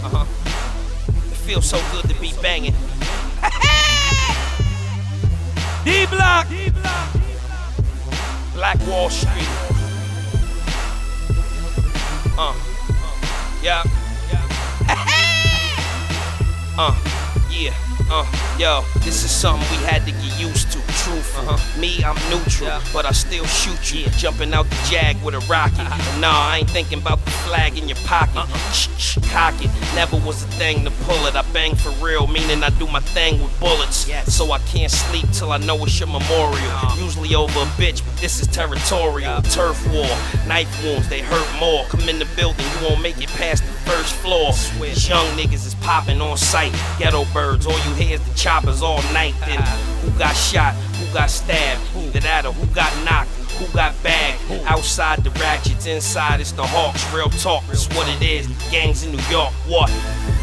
It feels so good to be banging. D-Block. Black Wall Street. Yeah. Yo, this is something we had to get used to. Truthful. Me, I'm neutral, but I still shoot you. Jumping out the Jag with a rocket. And nah, I ain't thinking about the flag in your pocket. Cock it. Never was a thing to pull it. I bang for real, meaning I do my thing with bullets. So I can't sleep till I know it's your memorial. Usually over a bitch, but this is territorial. Turf war, knife wounds, they hurt more. Come in the building, you won't make it past the first floor. These young niggas is popping on sight. Ghetto birds, all you hear is the choppers all night. Then who got shot, who got stabbed, either that or who got knocked, who got bagged. Outside the ratchets, inside it's the Hawks. Real talk, it's what it is. The gangs in New York, what?